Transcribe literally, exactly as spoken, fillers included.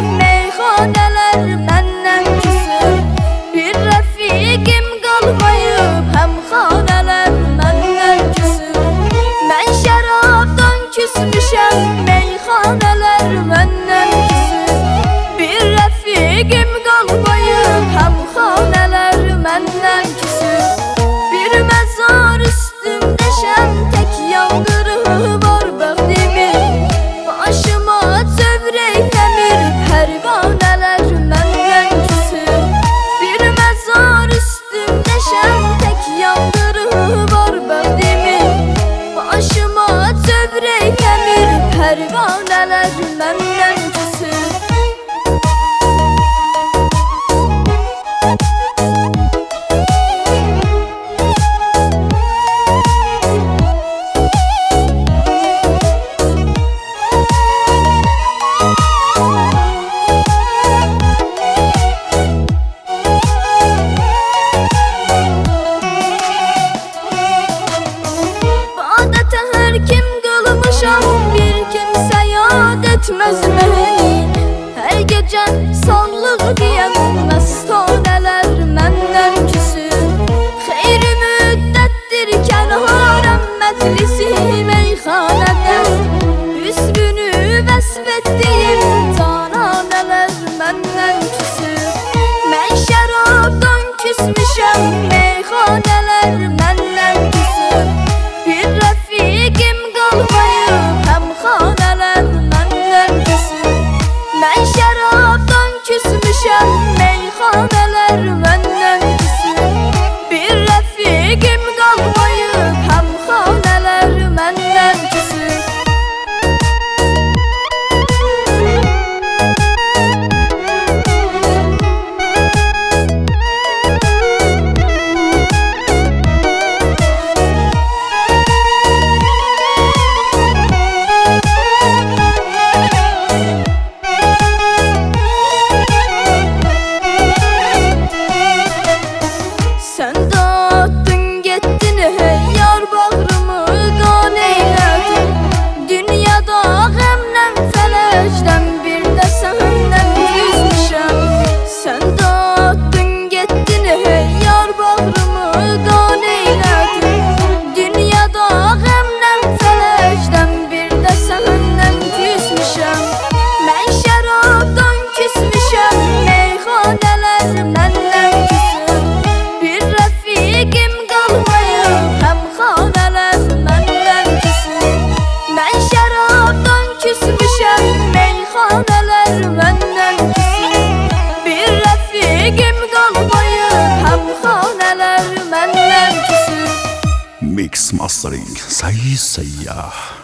meyxaneler məndən küsür. Bir rəfiqim qalmayıb, həmxanələr məndən küsür. Mən şərabdan küsmüşəm, meyxaneler məndən küsür. Bir rəfiqim qalmayıb, həmxanələr məndən küsür. Bir məzar üstümdəşəm, tək yandırığı var bəxtimin. Başıma çövrəkləmir, pərvanələr məndən küsür. Bir məzar üstümdəşəm, tək yandırığı var bəxtimin. Başıma çövrəkləmir, pərvanələr məndən küsür. Hər kim qılmışam, bir kimsə yad etməz məni. Hər gecə sağlıq deyən məstanələr məndən küsür. Xeyri müddətdir kənarəm məclisi meyxanədə. Hüsnünü vəsf etdiyim cananələr məndən küsür. Mən şərabdan küsmüşəm, meyxanələr məndən küsür. Bir rəfiqim qalmayıb, həmxanələr məndən küsür. Mən şərabdan küsmüşəm, meyxanələr məndən küsür. Bir rəfiqim qalmayıb, həmxanələr məndən küsür. Sən dağıtdın getdin hey yar, bağrımı qan eylədin. Dünyada qəmdən fələcdən, bir də səndən küsmüşəm. Sən dağıtdın getdin hey yar, bağrımı qan eylədin. Dünyada qəmdən fələcdən, bir də səndən küsmüşəm. Mən şərabdan küsmüşəm, meyxanələr məndən küsür. Bir rəfiqim qalmayıb, həmxanələr məndən küsür. Mən şərabdan küsmüşəm, meyxanələr məndən küsür. Bir rəfiqim qalmayıb, həmxanələr məndən küsür. Mix Mastering Sayı Sayyah.